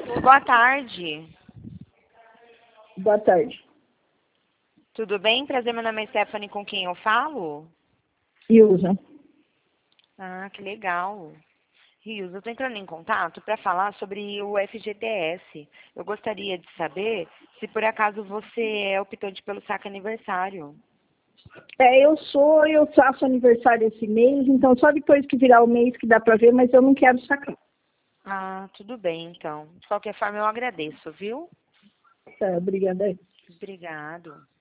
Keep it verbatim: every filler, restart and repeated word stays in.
Boa tarde. Boa tarde. Tudo bem? Prazer, meu nome é Stephanie, com quem eu falo? Ilza. Ah, que legal. Rios, eu estou entrando em contato para falar sobre o F G T S. Eu gostaria de saber se por acaso você é optante pelo saque aniversário. É, eu sou, eu faço aniversário esse mês, então só depois que virar o mês que dá para ver, mas eu não quero sacar. Ah, tudo bem, então. De qualquer forma, eu agradeço, viu? Tá, obrigada. Obrigado.